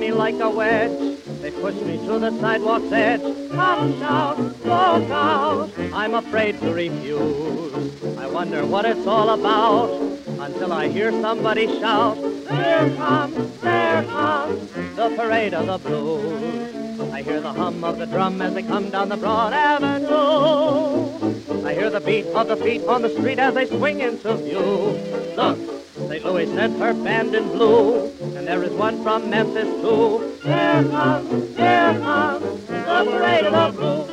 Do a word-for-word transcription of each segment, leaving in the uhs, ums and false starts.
me like a wedge. They push me to the sidewalk's edge. Come shout, look out, I'm afraid to refuse. I wonder what it's all about until I hear somebody shout, there comes, there comes the parade of the blues. I hear the hum of the drum as they come down the broad avenue. I hear the beat of the feet on the street as they swing into view. Look, Saint Louis sent her band in blue, and there is one from Memphis too. There comes, there comes the parade of the blues.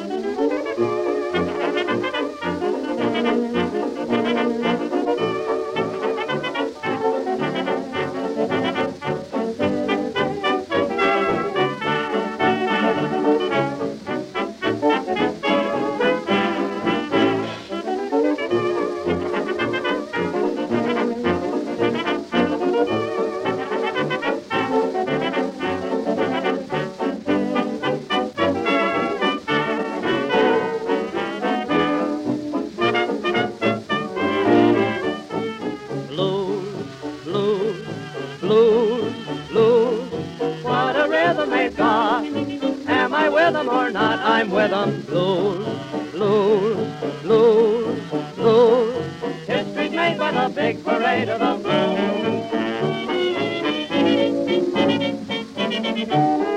Blues, blues, what a rhythm they've got. Am I with them or not? I'm with them. Blues, blues, blues, blues. History's made by the big parade of the blues.